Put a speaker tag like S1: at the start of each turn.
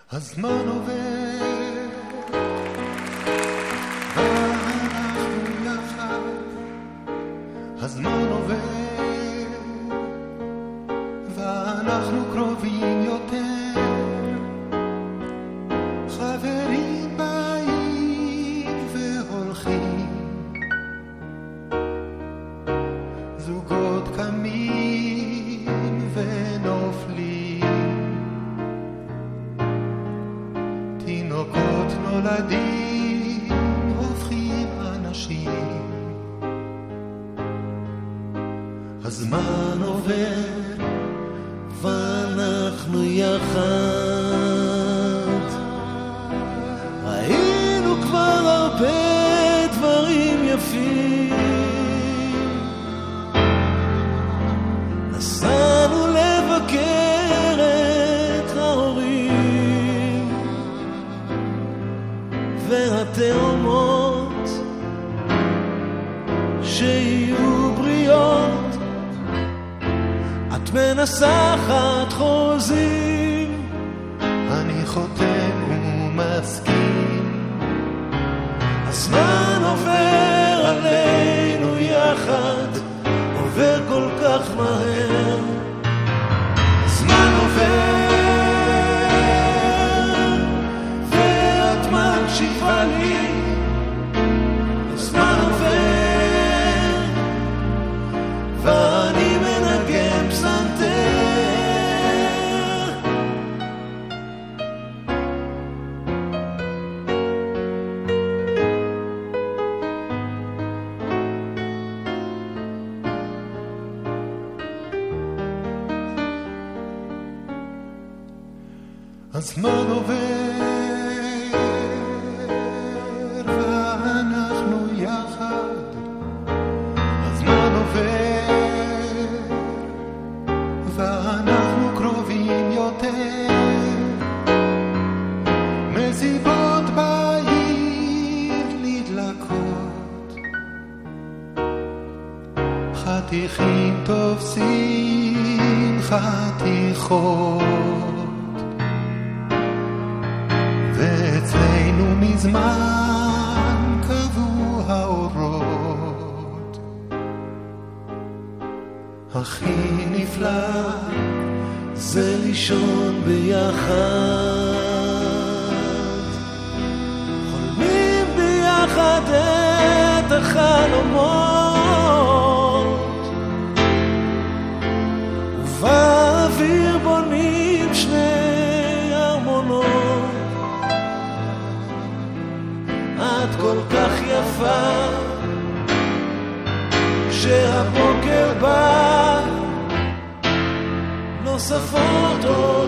S1: הזמן עובר ואנחנו יחד, הזמן עובר ואנחנו קרובים יותר, חברים באים והולכים, זוגות קמים ונופלים, תינוקות נולדים הופכים אנשים, הזמן עובר ואנחנו יחד, ראינו כבר הרבה דברים יפים, נסענו לבקר את ההורים והתאומות שיהיו בריאות, את מנסחת חוזים, אני חותם ומסכים, הזמן עובר עלינו יחד, עובר כל כך מהר, הזמן עובר ואת מקשיבה לי, הזמן עובר ואני מנגן פסנתר, הזמן עובר ואנחנו יחד, הזמן עובר ואנחנו קרובים יותר, מסיבות בעיר נדלקות, חתיכים תופסים חתיכות, ואצלנו מזמן קבעו האורות, הכי נפלא זה לישון ביחד, חולמים ביחד את החלומות, ובאוויר בונים שני ארמונות, את כל כך יפה כשהבוקר בא, נוספות עוד